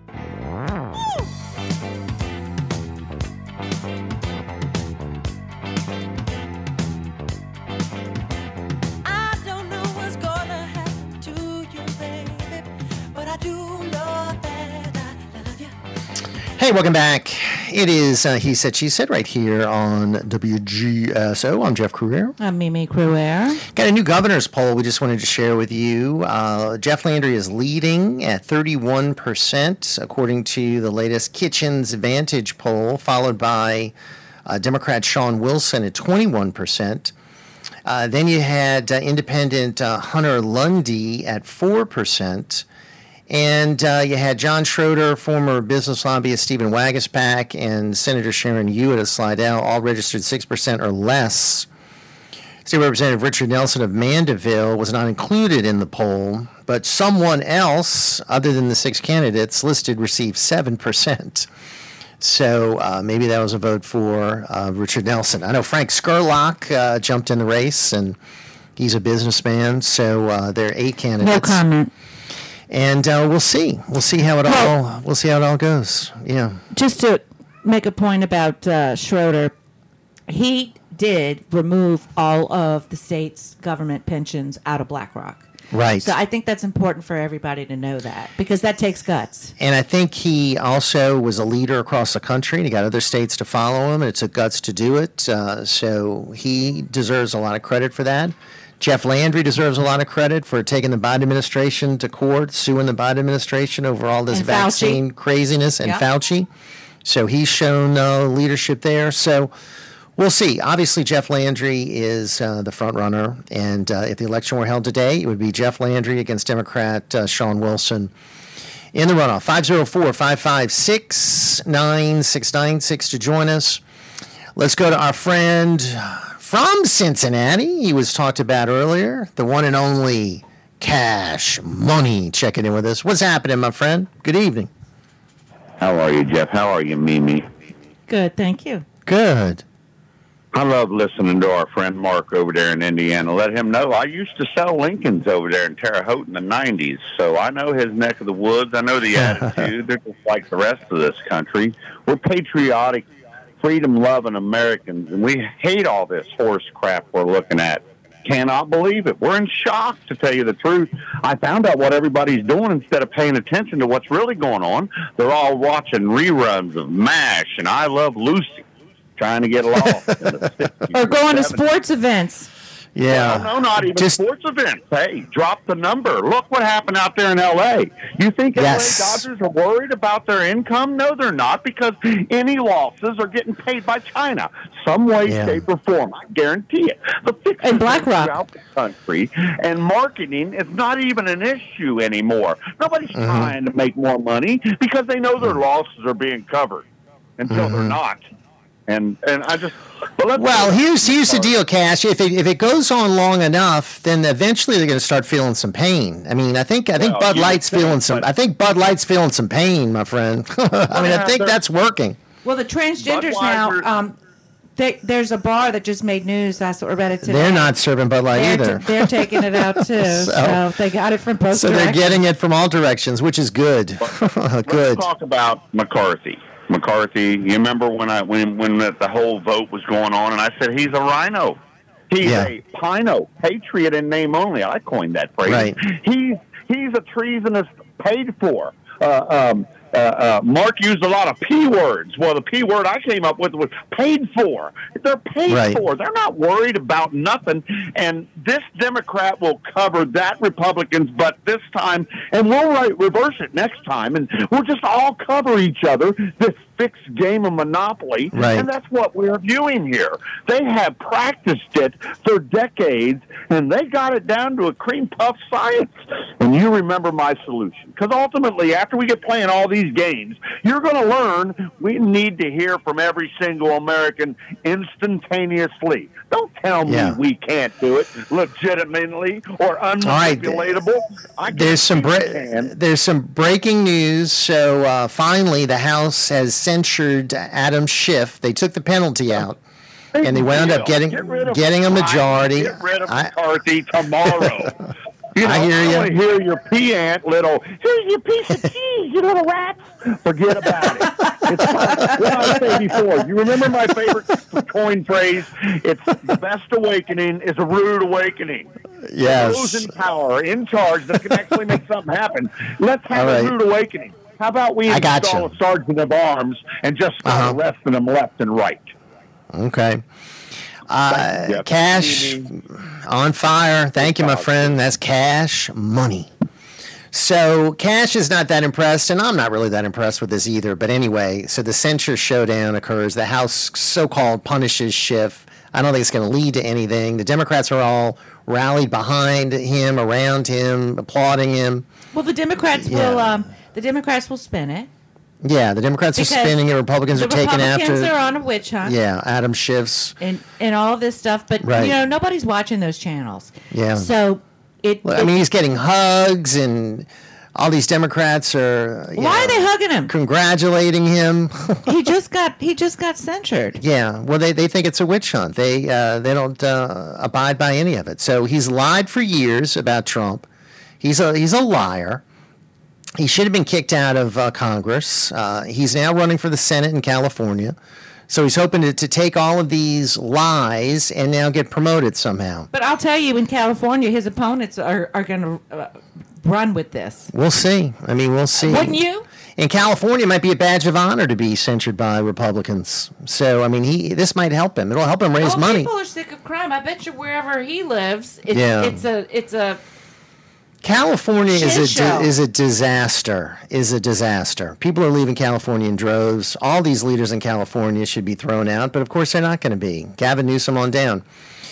Hey, welcome back. It is He Said, She Said right here on WGSO. I'm Jeff Crouere. I'm Mimi Crouere. Got a new governor's poll we just wanted to share with you. Jeff Landry is leading at 31%, according to the latest Kitchen's Vantage poll, followed by Democrat Sean Wilson at 21%. Then you had independent Hunter Lundy at 4%. And you had John Schroeder, former business lobbyist Stephen Waguespack, and Senator Sharon Hewitt of Slidell, all registered 6% or less. State Representative Richard Nelson of Mandeville was not included in the poll, but someone else, other than the 6 candidates listed, received 7%. So maybe that was a vote for Richard Nelson. I know Frank Scurlock jumped in the race, and he's a businessman, so there are 8 candidates. No comment. And we'll see. We'll see how it all goes. Yeah. Just to make a point about Schroeder, he did remove all of the state's government pensions out of BlackRock. Right. So I think that's important for everybody to know that, because that takes guts. And I think he also was a leader across the country, and he got other states to follow him, and it took guts to do it. So he deserves a lot of credit for that. Jeff Landry deserves a lot of credit for taking the Biden administration to court, suing the Biden administration over all this vaccine craziness, and Fauci. So he's shown leadership there. So we'll see. Obviously, Jeff Landry is the front runner. And if the election were held today, it would be Jeff Landry against Democrat Sean Wilson in the runoff. 504-556-9696 to join us. Let's go to our friend from Cincinnati. He was talked about earlier, the one and only Cash Money, checking in with us. What's happening, my friend? Good evening. How are you, Jeff? How are you, Mimi? Good, thank you. Good. I love listening to our friend Mark over there in Indiana. Let him know I used to sell Lincolns over there in Terre Haute in the 90s, so I know his neck of the woods. I know the attitude. They're just like the rest of this country. We're patriotic, freedom-loving Americans, and we hate all this horse crap we're looking at. Cannot believe it. We're in shock, to tell you the truth. I found out what everybody's doing instead of paying attention to what's really going on. They're all watching reruns of MASH and I Love Lucy, trying to get lost. Or going to sports events. Yeah. No, not even sports events. Hey, drop the number. Look what happened out there in L.A. You think L.A. Dodgers are worried about their income? No, they're not, because any losses are getting paid by China. Some way, shape, or form. I guarantee it. The fixes and BlackRock throughout the country, and marketing is not even an issue anymore. Nobody's trying to make more money because they know their losses are being covered until they're not. And I just... Well, here's the deal, Cash. If it goes on long enough, then eventually they're going to start feeling some pain. I mean, I think Bud Light's feeling some. I think Bud Light's feeling some pain, my friend. I think that's working. Well, the transgenders now. There's a bar that just made news. That's what we're about it today. They're not serving Bud Light either. They're taking it out too. so they got it from both directions. They're getting it from all directions, which is good. Good. Let's talk about McCarthy. You remember when the whole vote was going on, and I said he's a rhino. He's a Pino, patriot in name only. I coined that phrase. Right. He's a treasonous paid for. Mark used a lot of P words. Well, the P word I came up with was paid for. They're paid for. They're not worried about nothing. And this Democrat will cover that Republican's butt this time, and we'll reverse it next time, and we'll just all cover each other. This fixed game of Monopoly, Right. and that's what we're viewing here. They have practiced it for decades, and they got it down to a cream puff science. And you remember my solution. Because ultimately, after we get playing all these games, you're going to learn we need to hear from every single American instantaneously. Don't tell me we can't do it legitimately or unmanipulatable. There's some breaking news. So finally, the House has censured Adam Schiff. They took the penalty out, and they wound up getting a majority. Get rid of McCarthy tomorrow. I hear you. I want to hear your peant little, here's your piece of cheese, you little rats. Forget about it. It's what I say before. You remember my favorite coin phrase? It's the best awakening is a rude awakening. Yes. Those in power, in charge, that can actually make something happen. Let's have a rude awakening. How about we install a sergeant of arms and just start arresting them left and right? Okay. Cash on fire. Thank you, my friend. That's Cash money. So Cash is not that impressed, and I'm not really that impressed with this either. But anyway, so the censure showdown occurs. The House so-called punishes Schiff. I don't think it's going to lead to anything. The Democrats are all rallied behind him, around him, applauding him. Well, the Democrats will spin it. Yeah, the Democrats are spinning it. Republicans are taking after. The Republicans are on a witch hunt. Yeah, Adam Schiff's. And all this stuff. But, nobody's watching those channels. Yeah. So he's getting hugs, and all these Democrats are. Why are they hugging him? Congratulating him. He just got censured. Yeah. Well, they think it's a witch hunt. They don't abide by any of it. So he's lied for years about Trump. He's a liar. He should have been kicked out of Congress. He's now running for the Senate in California. So he's hoping to take all of these lies and now get promoted somehow. But I'll tell you, in California, his opponents are going to run with this. We'll see. I mean, we'll see. Wouldn't you? In California, it might be a badge of honor to be censured by Republicans. So, I mean, this might help him. It'll help him raise money. People are sick of crime. I bet you wherever he lives, it's a California is a disaster. People are leaving California in droves. All these leaders in California should be thrown out, but of course they're not going to be. Gavin Newsom on down.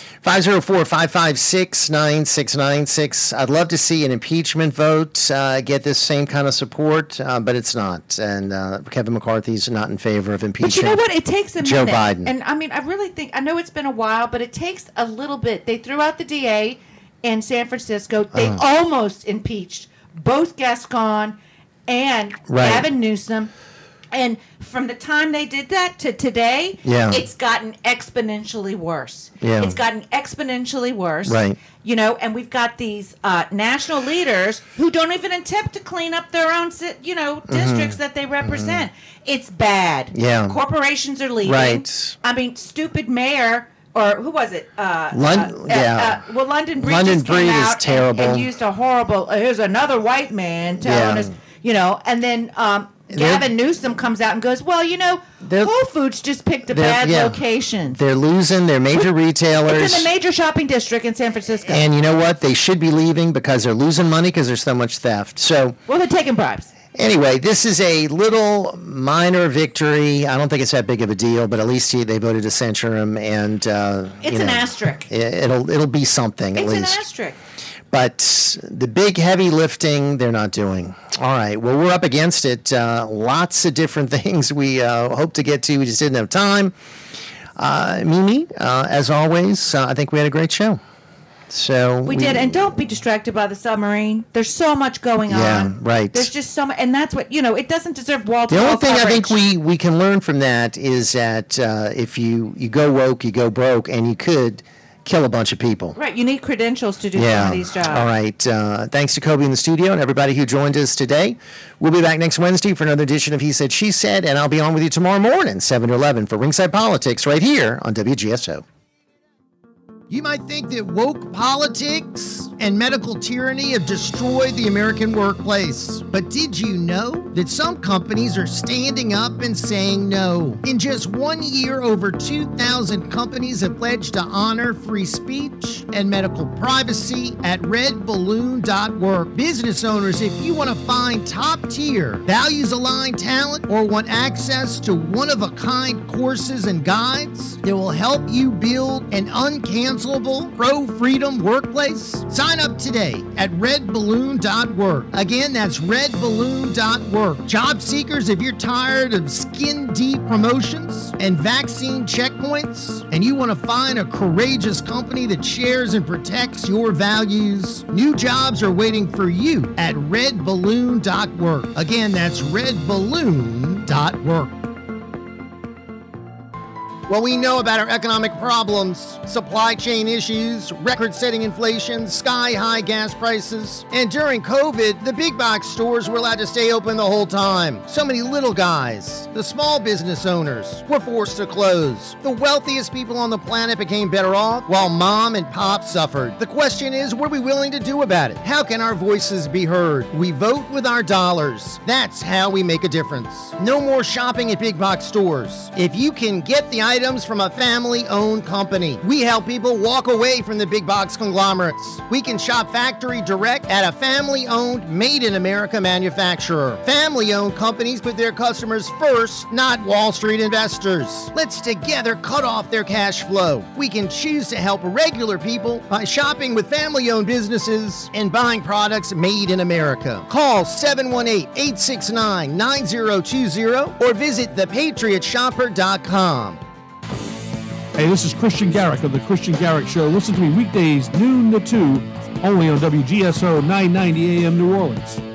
504-556-9696. I'd love to see an impeachment vote get this same kind of support, but it's not. And Kevin McCarthy's not in favor of impeachment. But you know what? It takes a Joe minute. Biden. And I mean, I really think, I know it's been a while, but it takes a little bit. They threw out the DA in San Francisco. They almost impeached both Gascon and Gavin Newsom. And from the time they did that to today, it's gotten exponentially worse. Yeah. It's gotten exponentially worse. Right. You know, and we've got these national leaders who don't even attempt to clean up their own, districts that they represent. It's bad. Yeah. Corporations are leaving. Right. I mean, stupid mayor. Or who was it? London Breed just came out is terrible. And used a horrible. Here's another white man telling us, and then Gavin Newsom comes out and goes, "Well, Whole Foods just picked a bad location. They're losing their major retailers. It's in the major shopping district in San Francisco. And you know what? They should be leaving because they're losing money because there's so much theft. So they're taking bribes. Anyway, this is a little minor victory. I don't think it's that big of a deal, but at least they voted to censure him, and it's an asterisk. It'll be something at least. It's an asterisk. But the big heavy lifting, they're not doing. All right. Well, we're up against it. Lots of different things we hope to get to. We just didn't have time. Mimi, as always, I think we had a great show. So we did, and don't be distracted by the submarine. There's so much going on. Yeah, right. There's just so much, and that's what it doesn't deserve wall-to-wall The only thing coverage. I think we can learn from that is that if you go woke, you go broke, and you could kill a bunch of people. Right, you need credentials to do some of these jobs. All right. Thanks to Kobe in the studio and everybody who joined us today. We'll be back next Wednesday for another edition of He Said, She Said, and I'll be on with you tomorrow morning, 7 to 11, for Ringside Politics right here on WGSO. You might think that woke politics and medical tyranny have destroyed the American workplace. But did you know that some companies are standing up and saying no? In just 1 year, over 2,000 companies have pledged to honor free speech and medical privacy at redballoon.work. Business owners, if you want to find top-tier, values-aligned talent or want access to one-of-a-kind courses and guides that will help you build an uncancelable pro-freedom workplace, sign up today at redballoon.work. Again, that's redballoon.work. Job seekers, if you're tired of skin-deep promotions and vaccine checkpoints, and you want to find a courageous company that shares and protects your values, new jobs are waiting for you at redballoon.work. Again, that's redballoon.work. Well, we know about our economic problems, supply chain issues, record-setting inflation, sky-high gas prices. And during COVID, the big box stores were allowed to stay open the whole time. So many little guys, the small business owners, were forced to close. The wealthiest people on the planet became better off, while mom and pop suffered. The question is, what are we willing to do about it? How can our voices be heard? We vote with our dollars. That's how we make a difference. No more shopping at big box stores. If you can get the items from a family-owned company, we help people walk away from the big box conglomerates. We can shop factory direct at a family-owned, made-in-America manufacturer. Family-owned companies put their customers first, not Wall Street investors. Let's together cut off their cash flow. We can choose to help regular people by shopping with family-owned businesses and buying products made in America. Call 718-869-9020 or visit thepatriotshopper.com. Hey, this is Christian Garrick of The Christian Garrick Show. Listen to me weekdays, noon to 2, only on WGSO 990 AM New Orleans.